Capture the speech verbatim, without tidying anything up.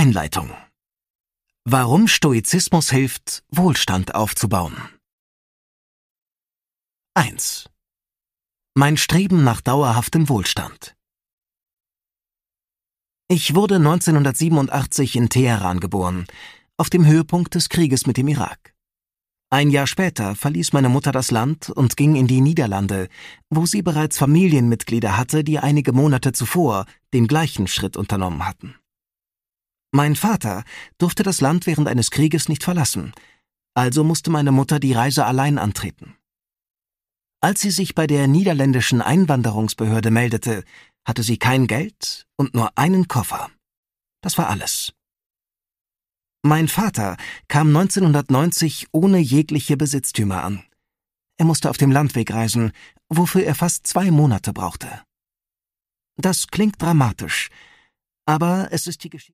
Einleitung. Warum Stoizismus hilft, Wohlstand aufzubauen. eins. Mein Streben nach dauerhaftem Wohlstand. Ich wurde neunzehnhundertsiebenundachtzig in Teheran geboren, auf dem Höhepunkt des Krieges mit dem Irak. Ein Jahr später verließ meine Mutter das Land und ging in die Niederlande, wo sie bereits Familienmitglieder hatte, die einige Monate zuvor den gleichen Schritt unternommen hatten. Mein Vater durfte das Land während eines Krieges nicht verlassen, also musste meine Mutter die Reise allein antreten. Als sie sich bei der niederländischen Einwanderungsbehörde meldete, hatte sie kein Geld und nur einen Koffer. Das war alles. Mein Vater kam neunzehnhundertneunzig ohne jegliche Besitztümer an. Er musste auf dem Landweg reisen, wofür er fast zwei Monate brauchte. Das klingt dramatisch, aber es ist die Geschichte.